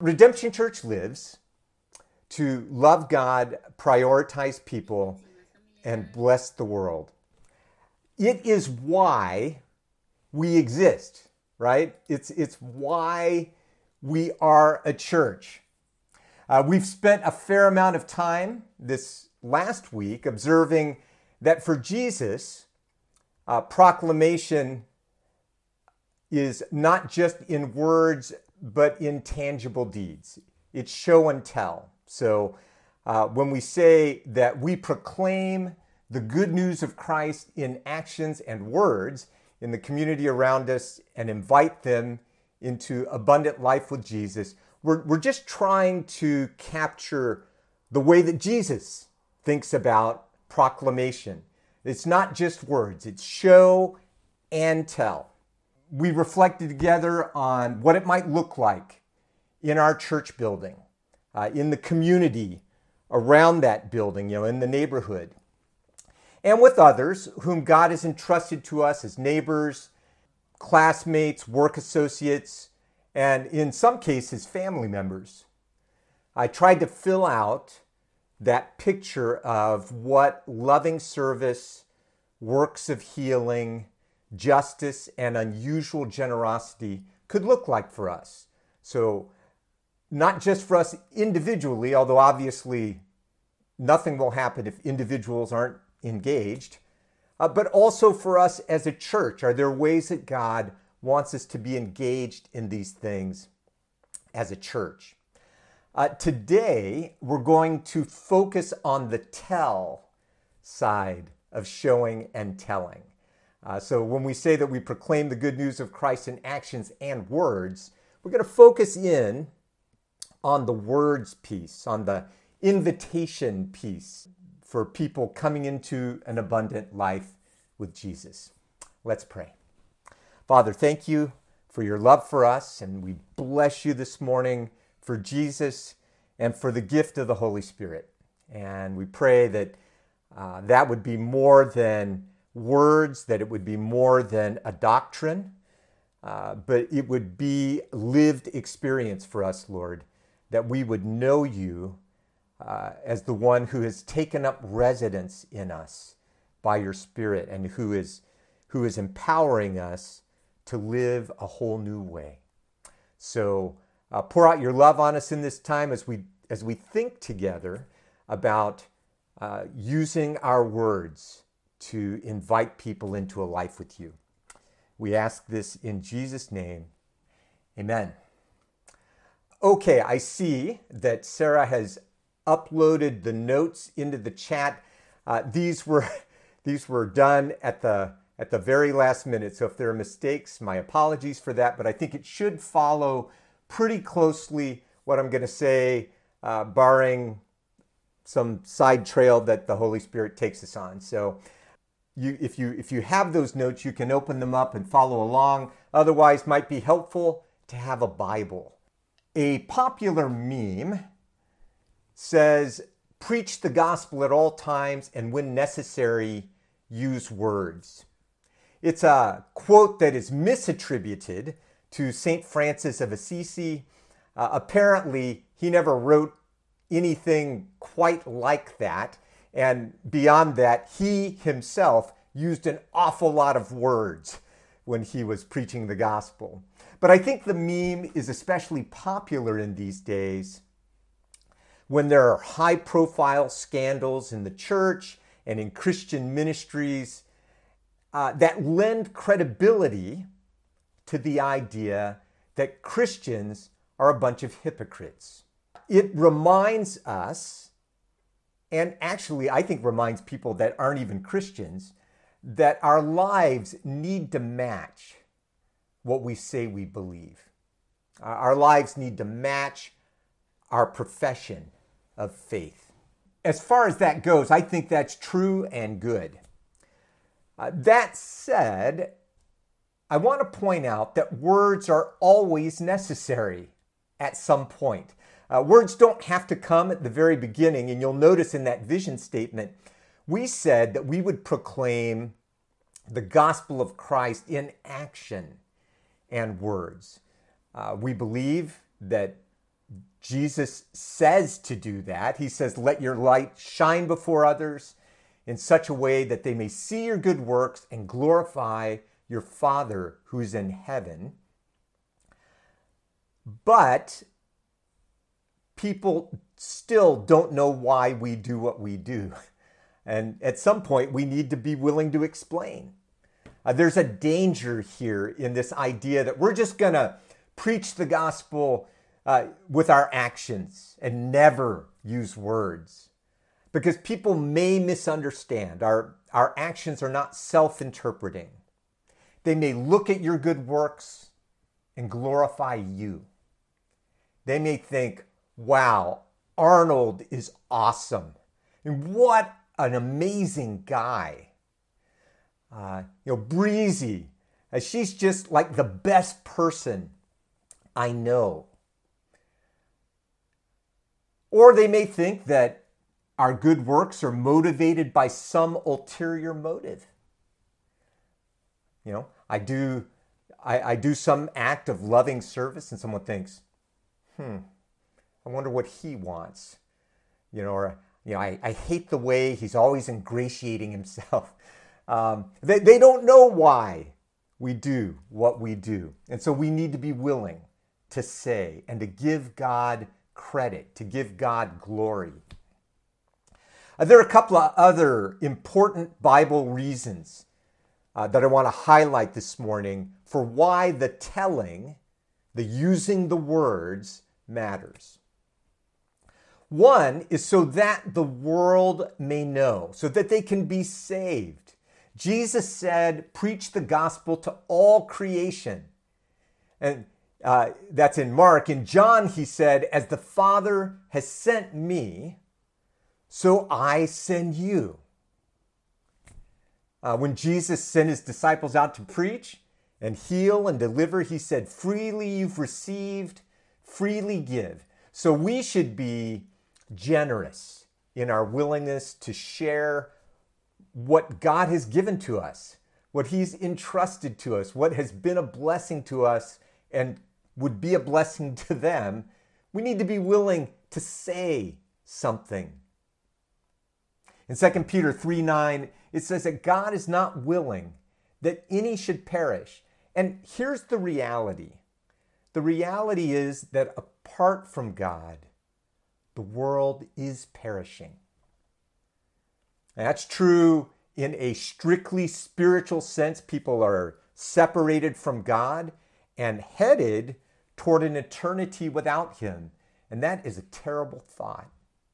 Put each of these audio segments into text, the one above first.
Redemption Church lives to love God, prioritize people, and bless the world. It is why we exist, right? It's why we are a church. We've spent a fair amount of time this last week observing that for Jesus, proclamation is not just in words, but in tangible deeds. It's show and tell. So when we say that we proclaim the good news of Christ in actions and words in the community around us and invite them into abundant life with Jesus, we're just trying to capture the way that Jesus thinks about proclamation. It's not just words, it's show and tell. We reflected together on what it might look like in our church building, in the community around that building, in the neighborhood, and with others whom God has entrusted to us as neighbors, classmates, work associates, and in some cases, family members. I tried to fill out that picture of what loving service, works of healing, justice, and unusual generosity could look like for us. So not just for us individually, although obviously nothing will happen if individuals aren't engaged, but also for us as a church. Are there ways that God wants us to be engaged in these things as a church? Today, we're going to focus on the tell side of showing and telling. So when we say that we proclaim the good news of Christ in actions and words, we're going to focus in on the words piece, on the invitation piece for people coming into an abundant life with Jesus. Let's pray. Father, thank you for your love for us, and we bless you this morning for Jesus and for the gift of the Holy Spirit. And we pray that that would be more than words, that it would be more than a doctrine, but it would be lived experience for us, Lord, that we would know you as the one who has taken up residence in us by your Spirit and who is empowering us to live a whole new way. So pour out your love on us in this time as we think together about using our words to invite people into a life with you. We ask this in Jesus' name. Amen. Okay, I see that Sarah has uploaded the notes into the chat. These were done at the very last minute. So if there are mistakes, my apologies for that. But I think it should follow pretty closely what I'm going to say, barring some side trail that the Holy Spirit takes us on. So if you have those notes, you can open them up and follow along. Otherwise, might be helpful to have a Bible. A popular meme says, "Preach the gospel at all times, and when necessary, use words." It's a quote that is misattributed to St. Francis of Assisi. Apparently, he never wrote anything quite like that. And beyond that, he himself used an awful lot of words when he was preaching the gospel. But I think the meme is especially popular in these days when there are high-profile scandals in the church and in Christian ministries that lend credibility to the idea that Christians are a bunch of hypocrites. It reminds us, and actually I think reminds people that aren't even Christians, that our lives need to match what we say we believe. Our lives need to match our profession of faith. As far as that goes, I think that's true and good. That said, I want to point out that words are always necessary at some point. Words don't have to come at the very beginning, and you'll notice in that vision statement, we said that we would proclaim the gospel of Christ in action and words. We believe that Jesus says to do that. He says, let your light shine before others in such a way that they may see your good works and glorify your Father who's in heaven. But people still don't know why we do what we do. And at some point, we need to be willing to explain. There's a danger here in this idea that we're just going to preach the gospel with our actions and never use words. Because people may misunderstand. Our actions are not self-interpreting. They may look at your good works and glorify you. They may think, wow, Arnold is awesome. And what an amazing guy. Breezy, she's just like the best person I know. Or they may think that our good works are motivated by some ulterior motive. I do some act of loving service and someone thinks, I wonder what he wants. I hate the way he's always ingratiating himself. They don't know why we do what we do. And so we need to be willing to say and to give God credit, to give God glory. There are a couple of other important Bible reasons that I want to highlight this morning for why the telling, the using the words, matters. One is so that the world may know, so that they can be saved. Jesus said, preach the gospel to all creation. And that's in Mark. In John, he said, as the Father has sent me, so I send you. When Jesus sent his disciples out to preach and heal and deliver, he said, freely you've received, freely give. So we should be generous in our willingness to share what God has given to us, what he's entrusted to us, what has been a blessing to us and would be a blessing to them. We need to be willing to say something. In 2 Peter 3:9, it says that God is not willing that any should perish. And here's the reality. The reality is that apart from God, the world is perishing. And that's true in a strictly spiritual sense. People are separated from God and headed toward an eternity without him. And that is a terrible thought.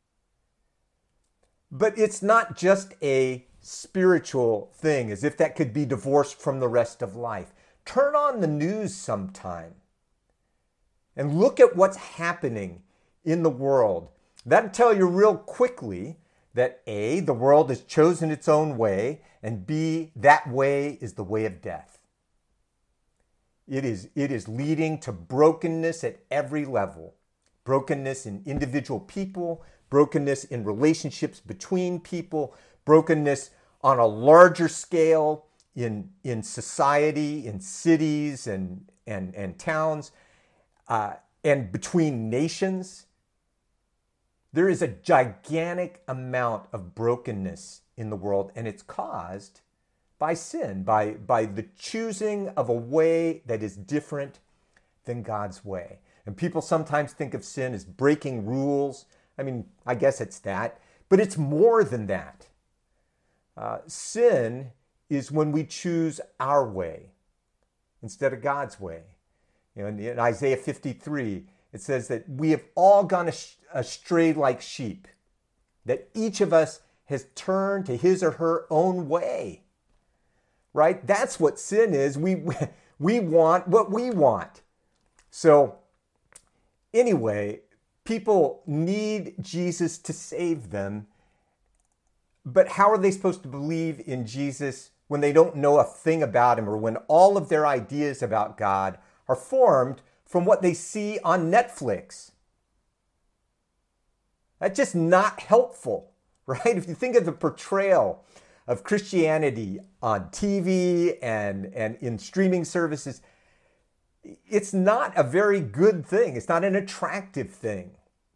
But it's not just a spiritual thing, as if that could be divorced from the rest of life. Turn on the news sometime and look at what's happening in the world. That'll tell you real quickly that A, the world has chosen its own way, and B, that way is the way of death. It is leading to brokenness at every level. Brokenness in individual people, brokenness in relationships between people, brokenness on a larger scale in society, in cities and towns, and between nations. There is a gigantic amount of brokenness in the world, and it's caused by sin, by the choosing of a way that is different than God's way. And people sometimes think of sin as breaking rules. I mean, I guess it's that, but it's more than that. Sin is when we choose our way instead of God's way. In Isaiah 53, it says that we have all gone astray like sheep, that each of us has turned to his or her own way. Right? That's what sin is. We want what we want. So anyway, people need Jesus to save them. But how are they supposed to believe in Jesus when they don't know a thing about him, or when all of their ideas about God are formed from what they see on Netflix? That's just not helpful, right? If you think of the portrayal of Christianity on TV and in streaming services, it's not a very good thing. It's not an attractive thing.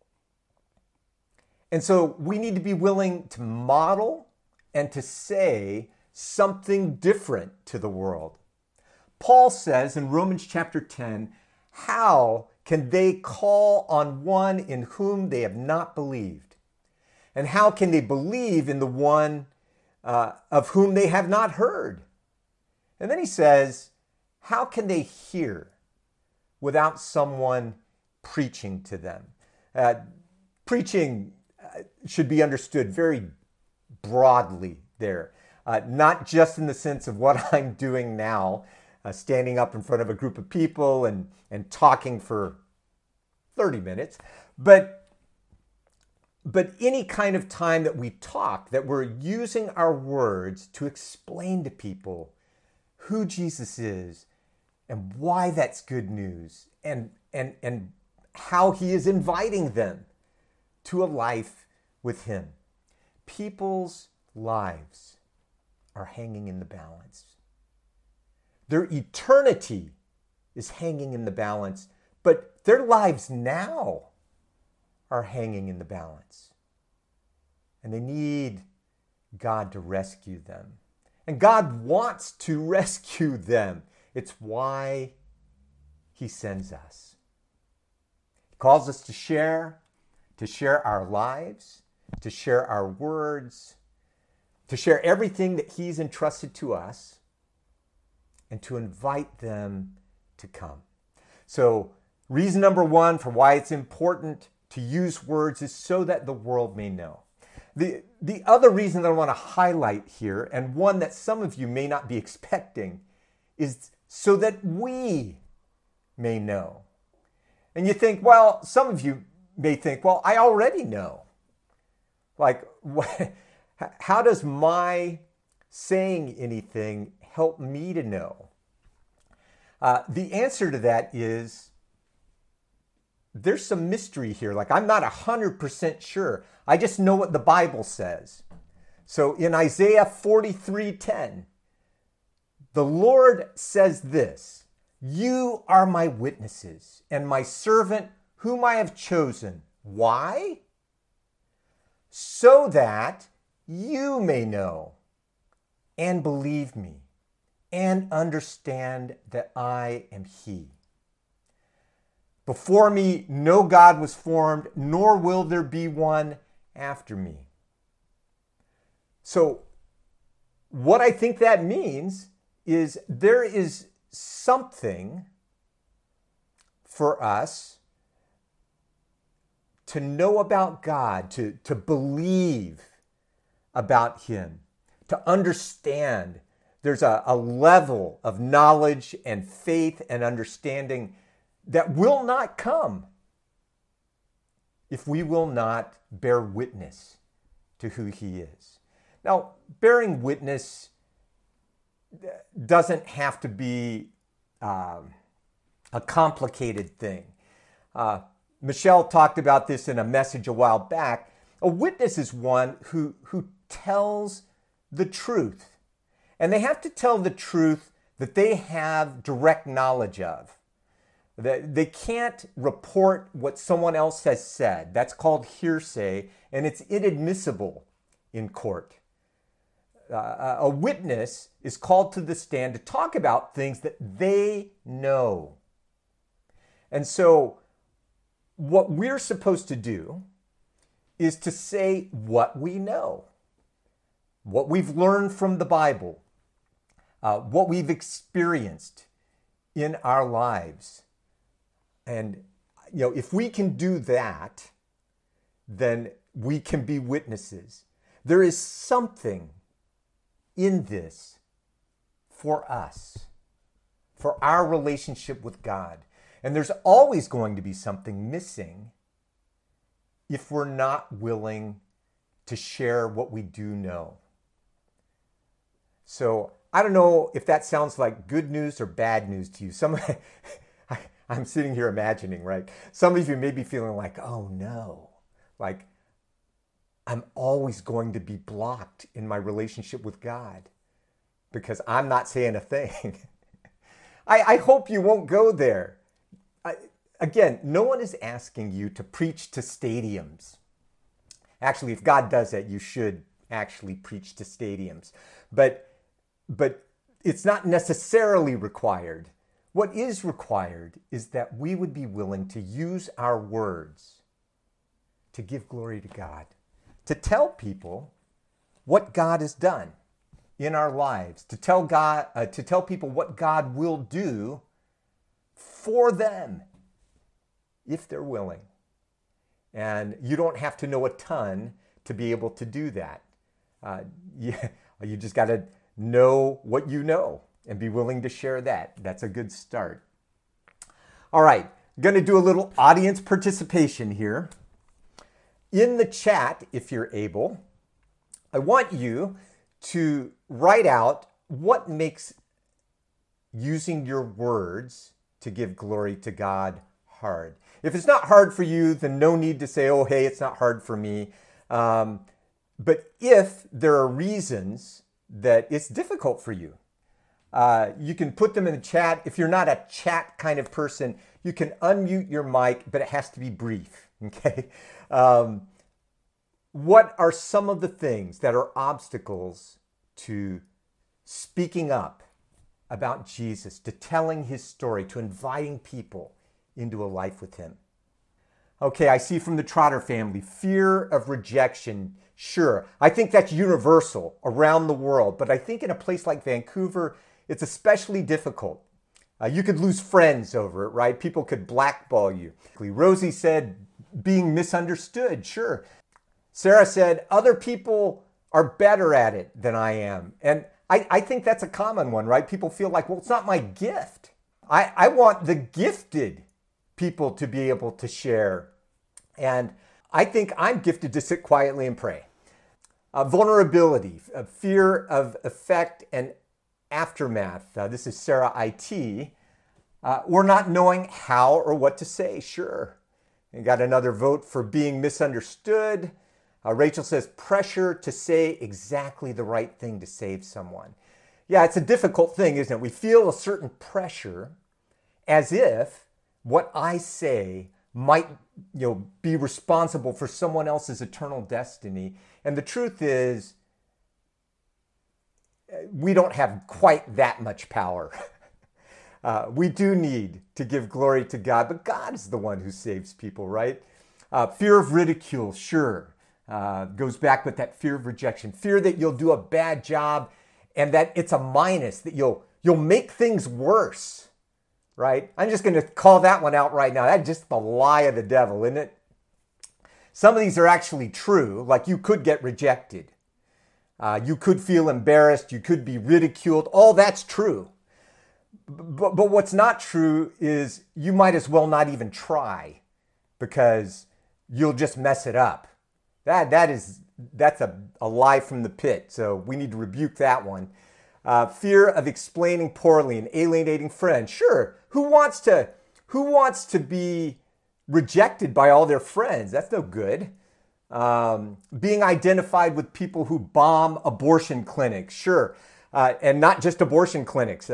And so we need to be willing to model and to say something different to the world. Paul says in Romans chapter 10, how can they call on one in whom they have not believed? And how can they believe in the one of whom they have not heard? And then he says, how can they hear without someone preaching to them? Preaching should be understood very broadly there, not just in the sense of what I'm doing now, standing up in front of a group of people and talking for 30 minutes, but any kind of time that we talk, that we're using our words to explain to people who Jesus is and why that's good news and how he is inviting them to a life with him. People's lives are hanging in the balance. Their eternity is hanging in the balance, but their lives now are hanging in the balance. And they need God to rescue them. And God wants to rescue them. It's why he sends us. He calls us to share our lives, to share our words, to share everything that he's entrusted to us, and to invite them to come. So, reason number one for why it's important to use words is so that the world may know. The other reason that I want to highlight here, and one that some of you may not be expecting, is so that we may know. And you think, well, some of you may think, well, I already know. Like, how does my saying anything help me to know? The answer to that is there's some mystery here. Like, I'm not 100% sure. I just know what the Bible says. So in Isaiah 43:10, the Lord says this, "You are my witnesses and my servant whom I have chosen." Why? So that you may know and believe me and understand that I am he. Before me, no God was formed, nor will there be one after me. So, what I think that means is there is something for us to know about God, to believe about him, to understand. There's a level of knowledge and faith and understanding that will not come if we will not bear witness to who he is. Now, bearing witness doesn't have to be a complicated thing. Michelle talked about this in a message a while back. A witness is one who tells the truth. And they have to tell the truth that they have direct knowledge of. They can't report what someone else has said. That's called hearsay, and it's inadmissible in court. A witness is called to the stand to talk about things that they know. And so what we're supposed to do is to say what we know, what we've learned from the Bible, what we've experienced in our lives. And, if we can do that, then we can be witnesses. There is something in this for us, for our relationship with God. And there's always going to be something missing if we're not willing to share what we do know. So I don't know if that sounds like good news or bad news to you. I'm sitting here imagining, right? Some of you may be feeling like, oh no, like I'm always going to be blocked in my relationship with God because I'm not saying a thing. I hope you won't go there. Again, no one is asking you to preach to stadiums. Actually, if God does that, you should actually preach to stadiums. But it's not necessarily required. What is required is that we would be willing to use our words to give glory to God, to tell people what God has done in our lives, to tell people what God will do for them if they're willing. And you don't have to know a ton to be able to do that. You just got to know what you know and be willing to share that. That's a good start. All right, going to do a little audience participation here. In the chat, if you're able, I want you to write out what makes using your words to give glory to God hard. If it's not hard for you, then no need to say, oh, hey, it's not hard for me. But if there are reasons that it's difficult for you, you can put them in the chat. If you're not a chat kind of person, you can unmute your mic, but it has to be brief, okay? What are some of the things that are obstacles to speaking up about Jesus, to telling his story, to inviting people into a life with him? Okay, I see from the Trotter family, fear of rejection. Sure, I think that's universal around the world, but I think in a place like Vancouver, it's especially difficult. You could lose friends over it, right? People could blackball you. Rosie said, being misunderstood. Sure. Sarah said, other people are better at it than I am. And I think that's a common one, right? People feel like, well, it's not my gift. I want the gifted people to be able to share. And I think I'm gifted to sit quietly and pray. Vulnerability, fear of effect and aftermath. This is Sarah IT. We're not knowing how or what to say. Sure. And got another vote for being misunderstood. Rachel says pressure to say exactly the right thing to save someone. Yeah, it's a difficult thing, isn't it? We feel a certain pressure as if what I say might, be responsible for someone else's eternal destiny. And the truth is, we don't have quite that much power. We do need to give glory to God, but God is the one who saves people, right? Fear of ridicule, sure. Goes back with that fear of rejection. Fear that you'll do a bad job and that it's a minus, that you'll make things worse, right? I'm just going to call that one out right now. That's just the lie of the devil, isn't it? Some of these are actually true, like you could get rejected. You could feel embarrassed. You could be ridiculed. All that's true. But what's not true is you might as well not even try because you'll just mess it up. That's a lie from the pit. So we need to rebuke that one. Fear of explaining poorly and alienating friends. Sure, who wants to be rejected by all their friends? That's no good. Being identified with people who bomb abortion clinics. Sure, and not just abortion clinics.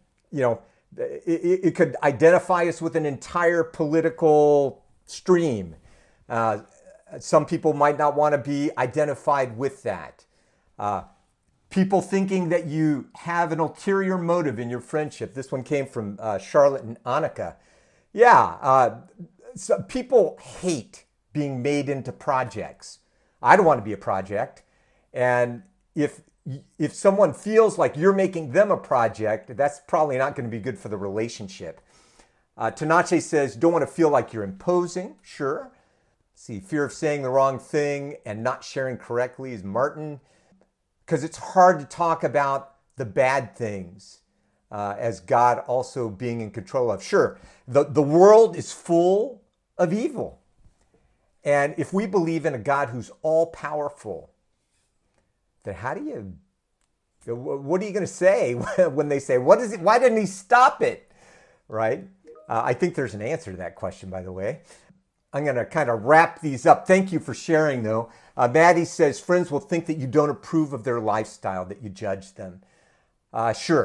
It could identify us with an entire political stream. Some people might not want to be identified with that. People thinking that you have an ulterior motive in your friendship. This one came from Charlotte and Annika. Yeah, so people hate being made into projects. I don't want to be a project. And if someone feels like you're making them a project, that's probably not going to be good for the relationship. Tanache says, don't want to feel like you're imposing. Sure. See, fear of saying the wrong thing and not sharing correctly is Martin. Because it's hard to talk about the bad things as God also being in control of. Sure, the world is full of evil. And if we believe in a God who's all powerful, then what are you going to say when they say, what is it? Why didn't he stop it? Right? I think there's an answer to that question, by the way. I'm going to kind of wrap these up. Thank you for sharing, though. Maddie says, friends will think that you don't approve of their lifestyle, that you judge them. Sure.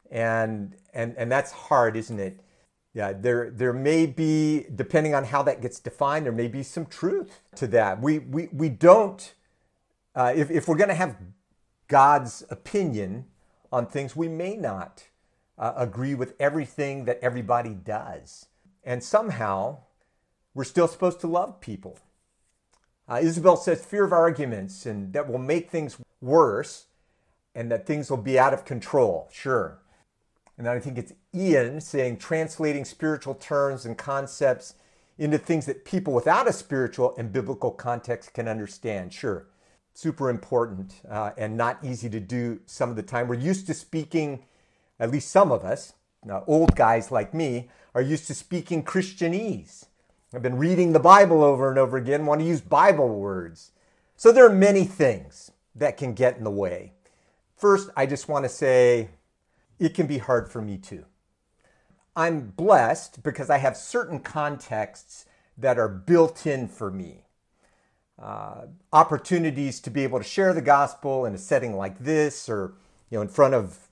And that's hard, isn't it? Yeah, there may be, depending on how that gets defined, there may be some truth to that. We don't, if we're going to have God's opinion on things, we may not agree with everything that everybody does. And somehow, we're still supposed to love people. Isabel says fear of arguments and that will make things worse and that things will be out of control. Sure. And then I think it's Ian saying translating spiritual terms and concepts into things that people without a spiritual and biblical context can understand. Sure. Super important and not easy to do some of the time. We're used to speaking, at least some of us, old guys like me, are used to speaking Christianese. I've been reading the Bible over and over again, want to use Bible words. So there are many things that can get in the way. First, I just want to say it can be hard for me too. I'm blessed because I have certain contexts that are built in for me. Opportunities to be able to share the gospel in a setting like this, or in front of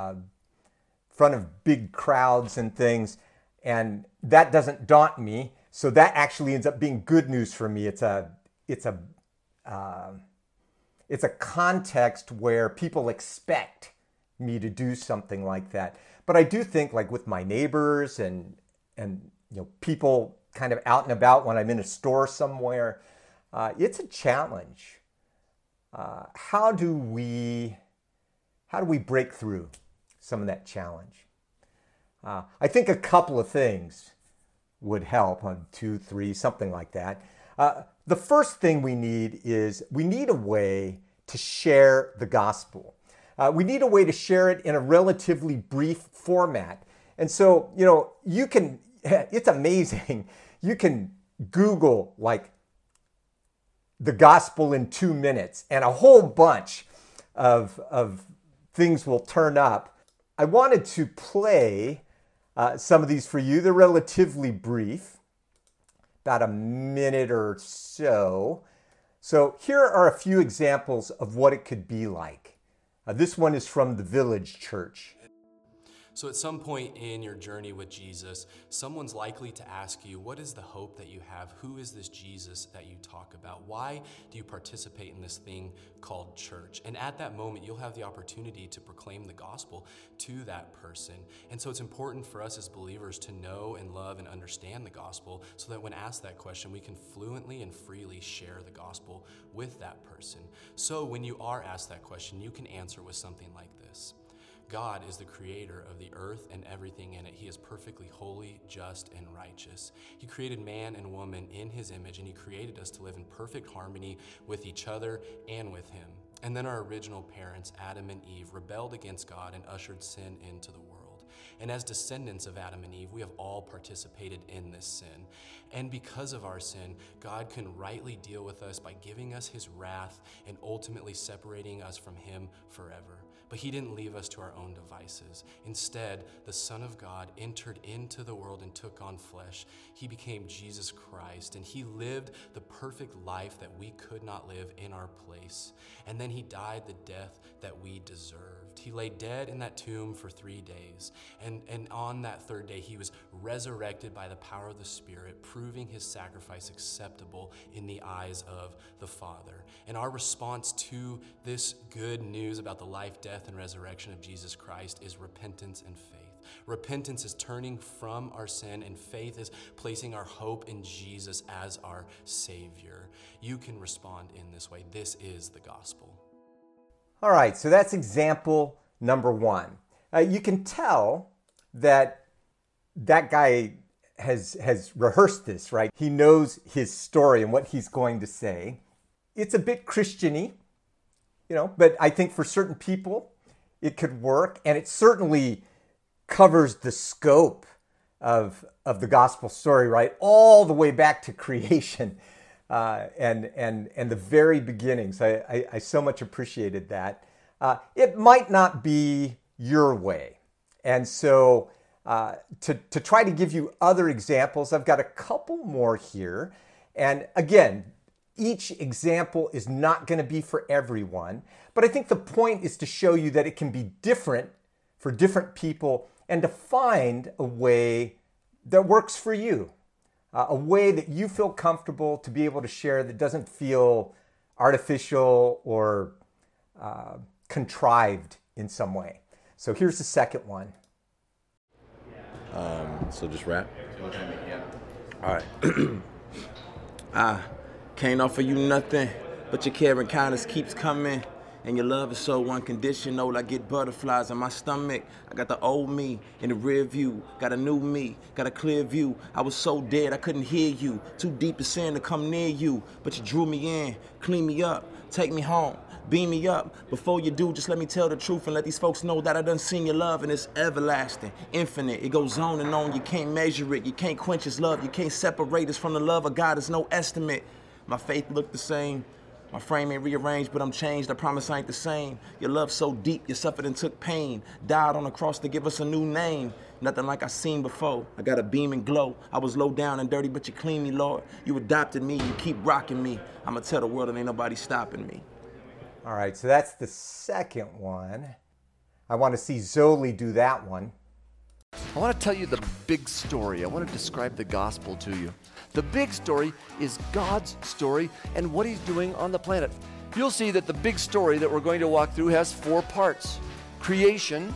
big crowds and things, and that doesn't daunt me. So that actually ends up being good news for me. It's a context where people expect me to do something like that. But I do think, like with my neighbors and people kind of out and about when I'm in a store somewhere, it's a challenge. How do we break through some of that challenge? I think a couple of things would help, on 2, 3, something like that. The first thing we need a way to share the gospel. We need a way to share it in a relatively brief format. And so, you can, it's amazing. You can Google like the gospel in 2 minutes and a whole bunch of things will turn up. I wanted to play some of these for you. They're relatively brief, about a minute or so. So here are a few examples of what it could be like. This one is from the Village Church. So at some point in your journey with Jesus, someone's likely to ask you, what is the hope that you have? Who is this Jesus that you talk about? Why do you participate in this thing called church? And at that moment, you'll have the opportunity to proclaim the gospel to that person. And so it's important for us as believers to know and love and understand the gospel so that when asked that question, we can fluently and freely share the gospel with that person. So when you are asked that question, you can answer with something like this. God is the creator of the earth and everything in it. He is perfectly holy, just, and righteous. He created man and woman in his image, and he created us to live in perfect harmony with each other and with him. And then our original parents, Adam and Eve, rebelled against God and ushered sin into the world. And as descendants of Adam and Eve, we have all participated in this sin. And because of our sin, God can rightly deal with us by giving us his wrath and ultimately separating us from him forever. But he didn't leave us to our own devices. Instead, the Son of God entered into the world and took on flesh. He became Jesus Christ, and he lived the perfect life that we could not live in our place. And then he died the death that we deserved. He lay dead in that tomb for 3 days. And on that third day, he was resurrected by the power of the Spirit, proving his sacrifice acceptable in the eyes of the Father. And our response to this good news about the life, death, and resurrection of Jesus Christ is repentance and faith. Repentance is turning from our sin, and faith is placing our hope in Jesus as our Savior. You can respond in this way. This is the gospel. All right, so that's example number 1. You can tell that guy has rehearsed this, right? He knows his story and what he's going to say. It's a bit Christian-y, but I think for certain people it could work, and it certainly covers the scope of the gospel story, right? All the way back to creation. And the very beginnings. I so much appreciated that. It might not be your way. And so to try to give you other examples, I've got a couple more here. And again, each example is not going to be for everyone. But I think the point is to show you that it can be different for different people and to find a way that works for you, a way that you feel comfortable to be able to share that doesn't feel artificial or contrived in some way. So here's the second one. So just rap? All right. I can't offer you nothing, but your care and kindness keeps coming. And your love is so unconditional, I get butterflies in my stomach. I got the old me in the rear view, got a new me, got a clear view. I was so dead I couldn't hear you, too deep to sin to come near you. But you drew me in, clean me up, take me home, beam me up. Before you do, just let me tell the truth and let these folks know that I done seen your love and it's everlasting, infinite. It goes on and on, you can't measure it, you can't quench his love, you can't separate us from the love of God, there's no estimate. My faith look the same. My frame ain't rearranged, but I'm changed. I promise I ain't the same. Your love so deep, you suffered and took pain. Died on the cross to give us a new name. Nothing like I seen before. I got a beam and glow. I was low down and dirty, but you clean me, Lord. You adopted me, you keep rocking me. I'ma tell the world and ain't nobody stopping me. All right, so that's the second one. I want to see Zoli do that one. I want to tell you the big story. I want to describe the gospel to you. The big story is God's story and what he's doing on the planet. You'll see that the big story that we're going to walk through has 4 parts: creation,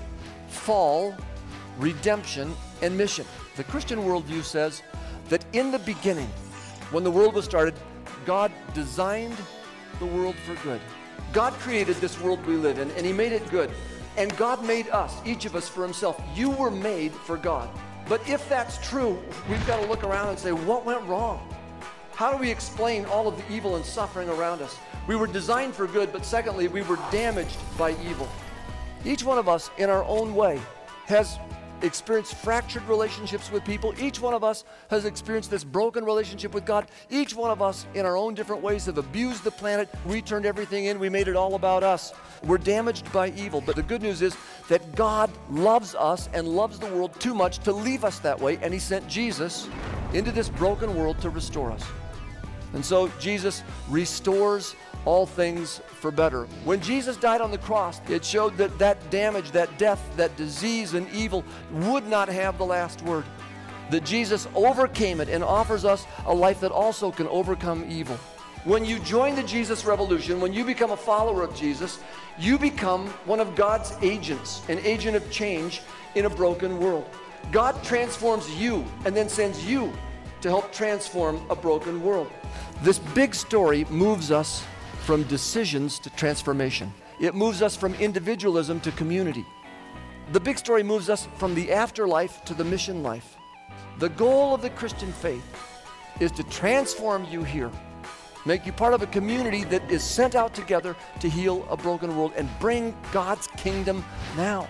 fall, redemption, and mission. The Christian worldview says that in the beginning, when the world was started, God designed the world for good. God created this world we live in, and he made it good. And God made us, each of us, for himself. You were made for God. But if that's true, we've got to look around and say, what went wrong? How do we explain all of the evil and suffering around us? We were designed for good, but secondly, we were damaged by evil. Each one of us, in our own way, has experienced fractured relationships with people. Each one of us has experienced this broken relationship with God. Each one of us, in our own different ways, have abused the planet. We turned everything in. We made it all about us. We're damaged by evil. But the good news is that God loves us and loves the world too much to leave us that way. And he sent Jesus into this broken world to restore us. And so Jesus restores all things for better. When Jesus died on the cross, it showed that that damage, that death, that disease and evil would not have the last word. That Jesus overcame it and offers us a life that also can overcome evil. When you join the Jesus Revolution, when you become a follower of Jesus, you become one of God's agents, an agent of change in a broken world. God transforms you and then sends you to help transform a broken world. This big story moves us from decisions to transformation. It moves us from individualism to community. The big story moves us from the afterlife to the mission life. The goal of the Christian faith is to transform you here, make you part of a community that is sent out together to heal a broken world and bring God's kingdom now.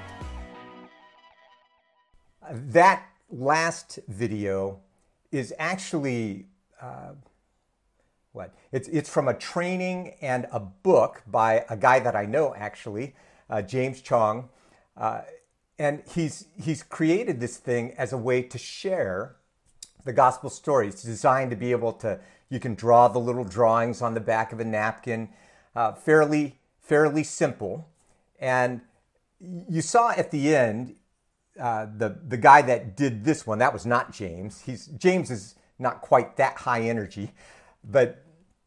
That last video is actually It's from a training and a book by a guy that I know, actually, James Chong, and he's created this thing as a way to share the gospel story. It's designed to be able to, you can draw the little drawings on the back of a napkin, fairly simple. And you saw at the end the guy that did this one. That was not James. James is not quite that high energy, but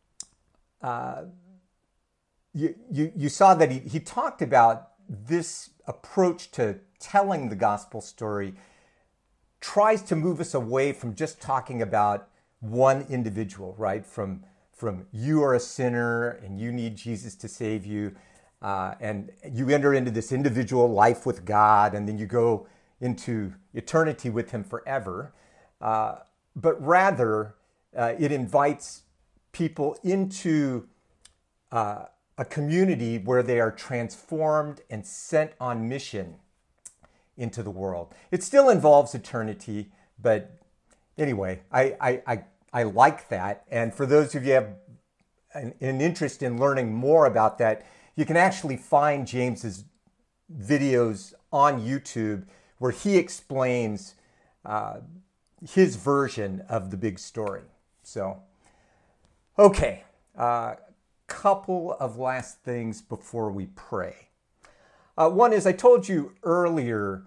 you saw that he talked about this approach to telling the gospel story tries to move us away from just talking about one individual, right? From you are a sinner and you need Jesus to save you, and you enter into this individual life with God, and then you go into eternity with him forever. But rather, it invites people into a community where they are transformed and sent on mission into the world. It still involves eternity, but anyway, I like that. And for those of you who have an interest in learning more about that, you can actually find James's videos on YouTube where he explains his version of the big story. So, okay, couple of last things before we pray. One is, I told you earlier,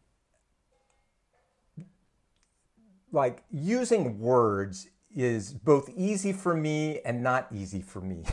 like using words is both easy for me and not easy for me.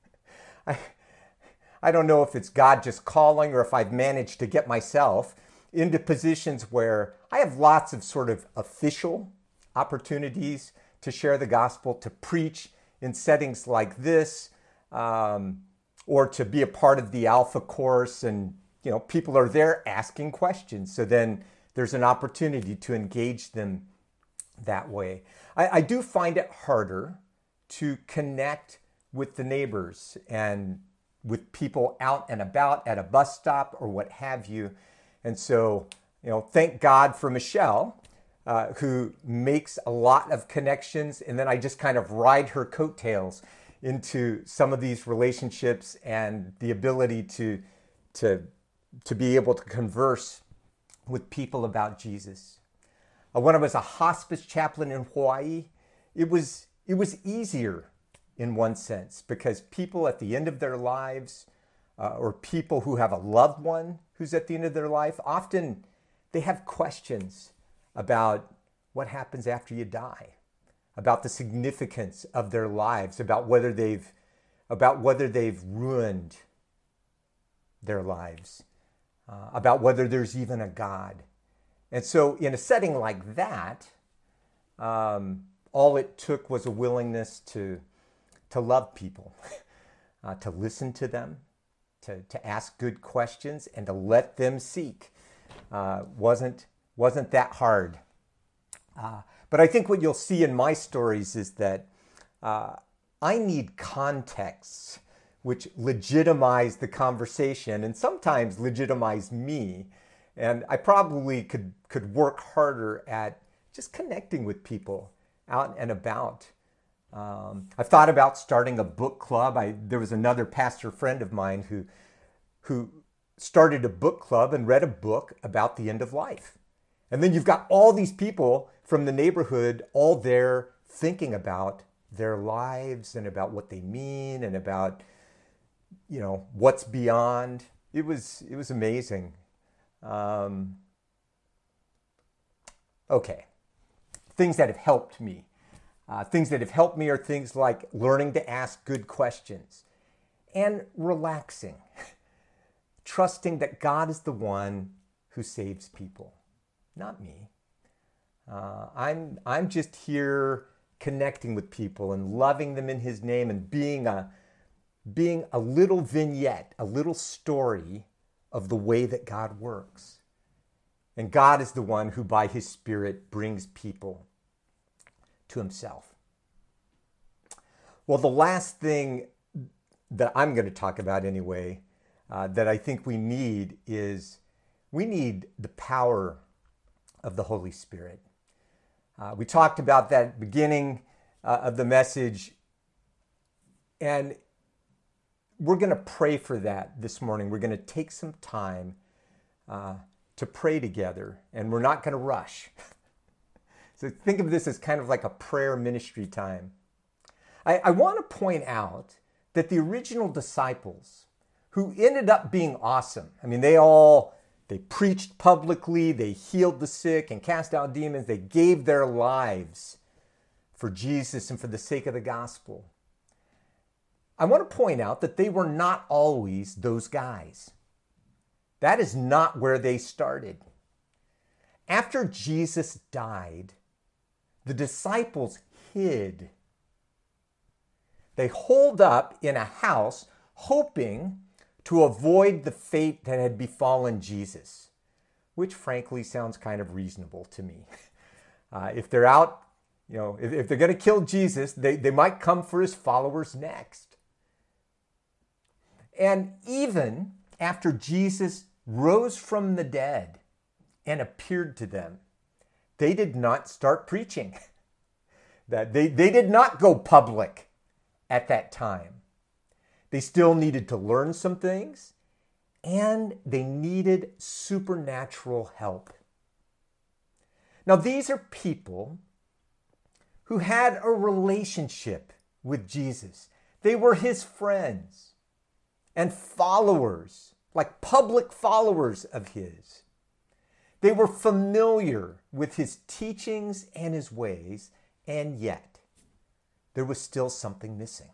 I don't know if it's God just calling or if I've managed to get myself into positions where I have lots of sort of official opportunities to share the gospel, to preach in settings like this, or to be a part of the Alpha course, and people are there asking questions. So then there's an opportunity to engage them that way. I do find it harder to connect with the neighbors and with people out and about at a bus stop or what have you. And so, thank God for Michelle, who makes a lot of connections. And then I just kind of ride her coattails into some of these relationships and the ability to be able to converse with people about Jesus. When I was a hospice chaplain in Hawaii, it was easier in one sense, because people at the end of their lives, or people who have a loved one who's at the end of their life, often they have questions about what happens after you die, about the significance of their lives, about whether they've ruined their lives, about whether there's even a God. And so in a setting like that, all it took was a willingness to love people, to listen to them, to ask good questions, and to let them seek. Wasn't that hard. But I think what you'll see in my stories is that I need contexts which legitimize the conversation and sometimes legitimize me. And I probably could work harder at just connecting with people out and about. I've thought about starting a book club. There was another pastor friend of mine who started a book club and read a book about the end of life. And then you've got all these people from the neighborhood all there thinking about their lives and about what they mean and about, what's beyond. It was amazing. Okay. Things that have helped me. Things that have helped me are things like learning to ask good questions and relaxing, trusting that God is the one who saves people, not me. I'm just here connecting with people and loving them in His name and being a little vignette, a little story of the way that God works. And God is the one who, by His Spirit, brings people to Himself. Well, the last thing that I'm going to talk about anyway, that I think we need is we need the power of the Holy Spirit. We talked about that at the beginning of the message, and we're going to pray for that this morning. We're going to take some time to pray together, and we're not going to rush. So think of this as kind of like a prayer ministry time. I want to point out that the original disciples, who ended up being awesome, I mean, they preached publicly, they healed the sick and cast out demons, they gave their lives for Jesus and for the sake of the gospel. I want to point out that they were not always those guys. That is not where they started. After Jesus died, the disciples hid. They holed up in a house, hoping to avoid the fate that had befallen Jesus, which frankly sounds kind of reasonable to me. If they're out, if they're going to kill Jesus, they might come for His followers next. And even after Jesus rose from the dead and appeared to them, they did not start preaching. That they did not go public at that time. They still needed to learn some things, and they needed supernatural help. Now, these are people who had a relationship with Jesus. They were His friends and followers, like public followers of his. They were familiar with his teachings and his ways, and yet there was still something missing.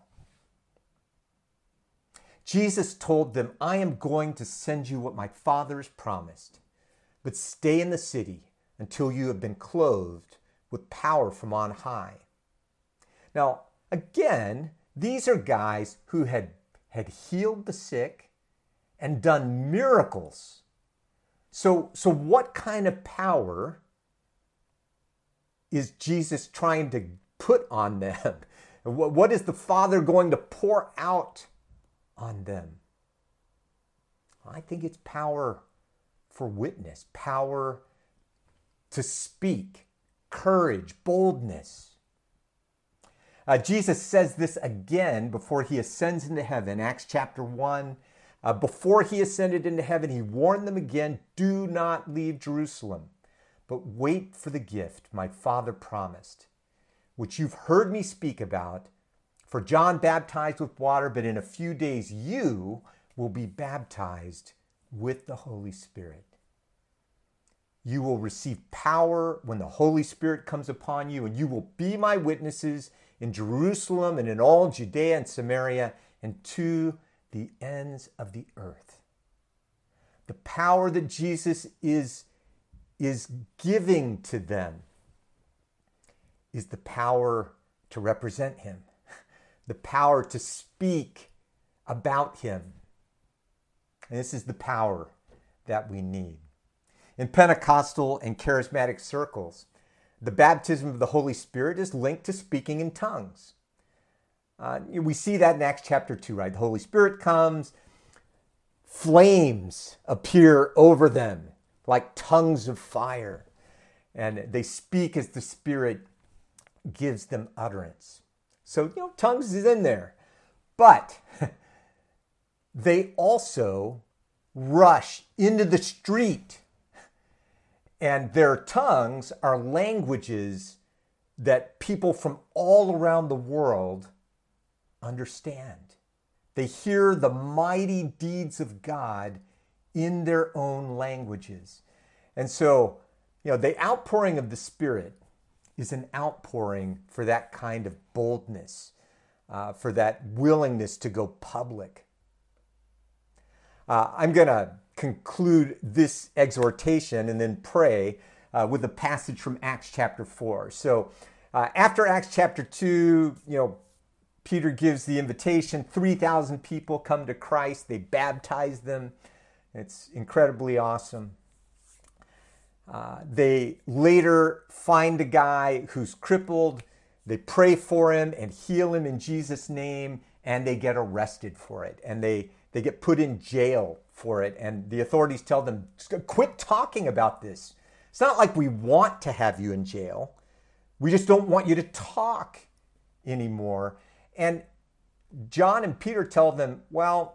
Jesus told them, I am going to send you what my Father has promised, but stay in the city until you have been clothed with power from on high. Now, again, these are guys who had healed the sick and done miracles. So what kind of power is Jesus trying to put on them? What is the Father going to pour out on them? I think it's power for witness, power to speak, courage, boldness. Jesus says this again before he ascends into heaven, Acts chapter 1. Before he ascended into heaven, he warned them again, do not leave Jerusalem, but wait for the gift my Father promised, which you've heard me speak about. For John baptized with water, but in a few days you will be baptized with the Holy Spirit. You will receive power when the Holy Spirit comes upon you, and you will be my witnesses in Jerusalem and in all Judea and Samaria and to the ends of the earth. The power that Jesus is giving to them is the power to represent him, the power to speak about him. And this is the power that we need. In Pentecostal and charismatic circles, the baptism of the Holy Spirit is linked to speaking in tongues. We see that in Acts chapter 2, right? The Holy Spirit comes, flames appear over them like tongues of fire, and they speak as the Spirit gives them utterance. So, tongues is in there. But they also rush into the street, and their tongues are languages that people from all around the world understand. They hear the mighty deeds of God in their own languages. And so, the outpouring of the Spirit is an outpouring for that kind of boldness, for that willingness to go public. I'm going to conclude this exhortation and then pray with a passage from Acts chapter 4. So after Acts chapter 2, Peter gives the invitation. 3,000 people come to Christ. They baptize them. It's incredibly awesome. They later find a guy who's crippled. They pray for him and heal him in Jesus' name, and they get arrested for it. And they get put in jail for it. And the authorities tell them, quit talking about this. It's not like we want to have you in jail. We just don't want you to talk anymore. And John and Peter tell them, well,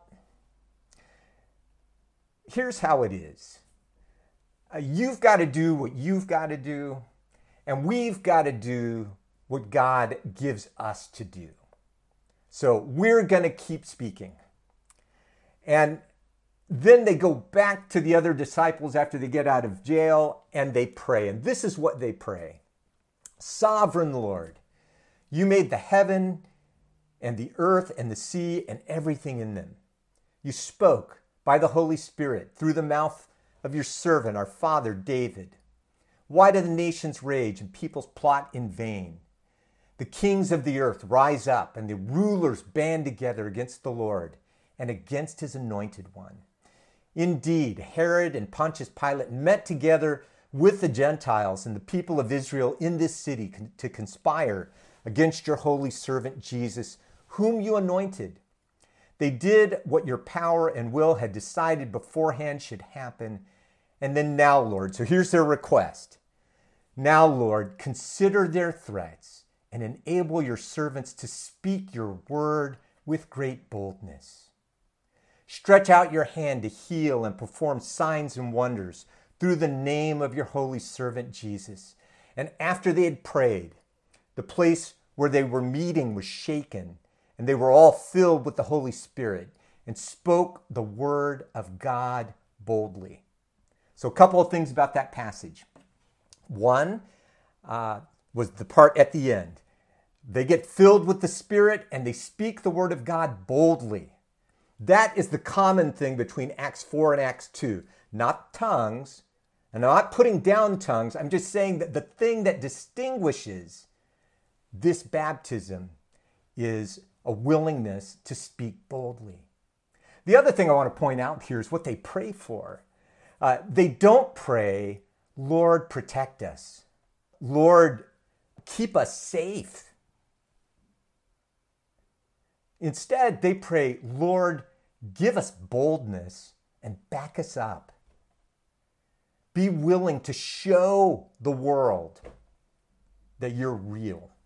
here's how it is. You've got to do what you've got to do, and we've got to do what God gives us to do. So we're going to keep speaking. And then they go back to the other disciples after they get out of jail, and they pray. And this is what they pray. Sovereign Lord, you made the heaven and the earth and the sea and everything in them. You spoke by the Holy Spirit through the mouth of your servant, our father David. Why do the nations rage and peoples plot in vain? The kings of the earth rise up, and the rulers band together against the Lord and against his anointed one. Indeed, Herod and Pontius Pilate met together with the Gentiles and the people of Israel in this city to conspire against your holy servant Jesus, whom you anointed. They did what your power and will had decided beforehand should happen. And then now, Lord, so here's their request. Now, Lord, consider their threats and enable your servants to speak your word with great boldness. Stretch out your hand to heal and perform signs and wonders through the name of your holy servant Jesus. And after they had prayed, the place where they were meeting was shaken, and they were all filled with the Holy Spirit, and spoke the word of God boldly. So a couple of things about that passage. One was the part at the end. They get filled with the Spirit and they speak the word of God boldly. That is the common thing between Acts 4 and Acts 2. Not tongues, and I'm not putting down tongues. I'm just saying that the thing that distinguishes this baptism is a willingness to speak boldly. The other thing I want to point out here is what they pray for. They don't pray, Lord, protect us. Lord, keep us safe. Instead, they pray, Lord, give us boldness and back us up. Be willing to show the world that you're real.